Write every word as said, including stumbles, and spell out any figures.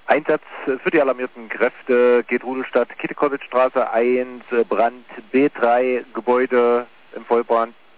Einsatz für die alarmierten Kräfte geht Rudelstadt, Kittekowitzstraße eins, Brand B drei, Gebäude im Vollbrand.